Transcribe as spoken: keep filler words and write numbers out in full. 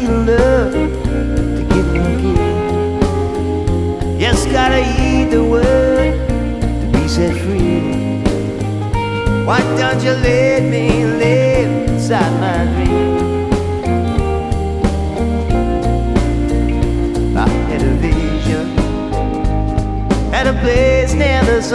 feel love to give no give. Just gotta eat the word to be set free. Why don't you live